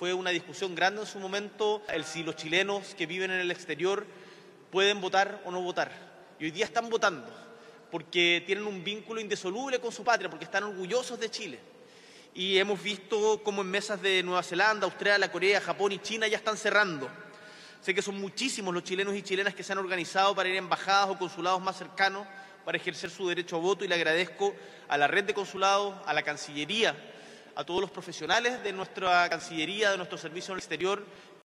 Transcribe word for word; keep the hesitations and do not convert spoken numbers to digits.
fue una discusión grande en su momento, el si los chilenos que viven en el exterior pueden votar o no votar. Y hoy día están votando porque tienen un vínculo indisoluble con su patria, porque están orgullosos de Chile. Y hemos visto cómo en mesas de Nueva Zelanda, Australia, Corea, Japón y China ya están cerrando. Sé que son muchísimos los chilenos y chilenas que se han organizado para ir a embajadas o consulados más cercanos para ejercer su derecho a voto, y le agradezco a la red de consulados, a la Cancillería, a todos los profesionales de nuestra Cancillería, de nuestro servicio en el exterior,